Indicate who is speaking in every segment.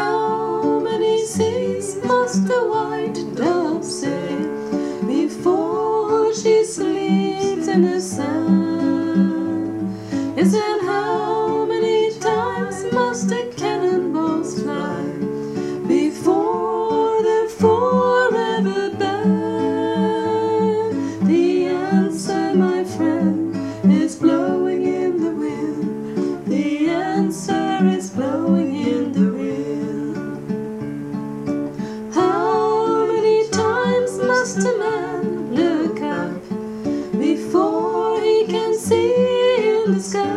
Speaker 1: how many seas must the white dove sail before she sleeps in the sun? Yes, and how many times must the cannonballs fly before they're forever banned? The answer, my friend, is blowing in the wind. The answer is blowing in the wind. How many times must a man look up before he can see in the sky?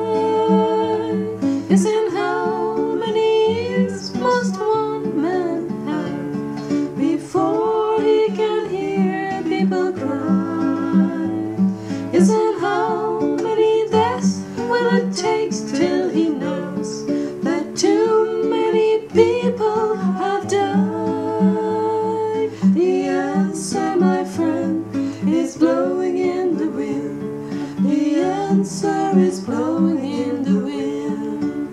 Speaker 1: Yes, and how many ears must one man have before he can hear people cry? Yes, and how many deaths will it take till he knows that too many people have died? The answer, my friend, is blowing in the wind. The answer is blowing in the wind.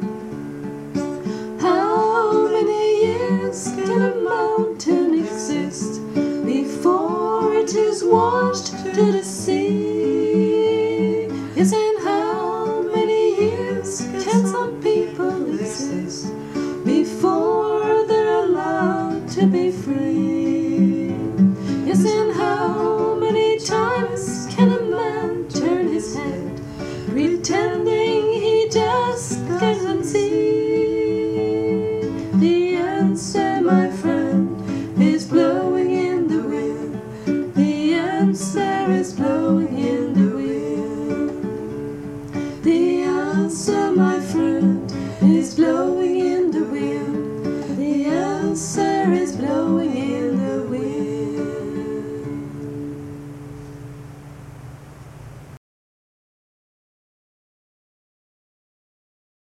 Speaker 1: How many years can a mountain exist before it is washed to the sea? Yes, and how many years can some people exist before they're allowed to be free? Yes, and how many times can a man turn his head pretending he just doesn't see? The answer, my friend, is blowing in the wind. The answer is blowing in the wind. The answer, my friend, is blowing